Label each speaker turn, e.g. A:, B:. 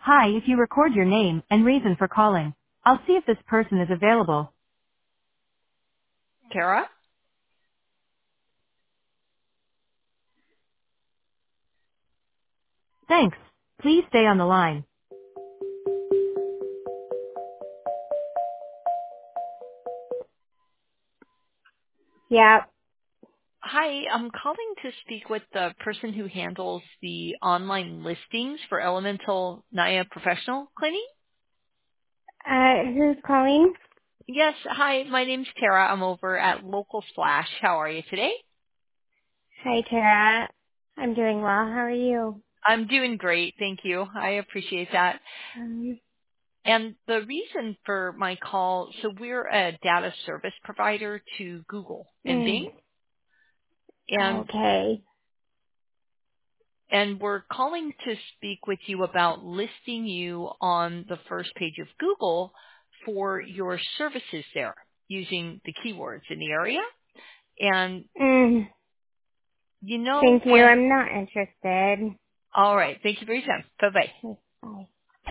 A: Hi, if you record your name and reason for calling, I'll see if this person is available.
B: Tara?
A: Thanks. Please stay on the line. Yeah.
B: Hi, I'm calling to speak with the person who handles the online listings for Elemental Naya Professional Cleaning.
A: Who's calling?
B: Yes, hi, my name's Tara. I'm over at Local Splash. How are you today?
A: Hi, Tara. I'm doing well. How are you?
B: I'm doing great, thank you. I appreciate that.
A: Um,
B: And the reason for my call, so we're a data service provider to Google and
A: mm,
B: Bing, and
A: okay.
B: we're calling to speak with you about listing you on the first page of Google for your services there using the keywords in the area. And
A: Mm,
B: you know
A: thank you.
B: when,
A: I'm not interested.
B: all right, thank you for your time. Bye-bye.
A: Bye.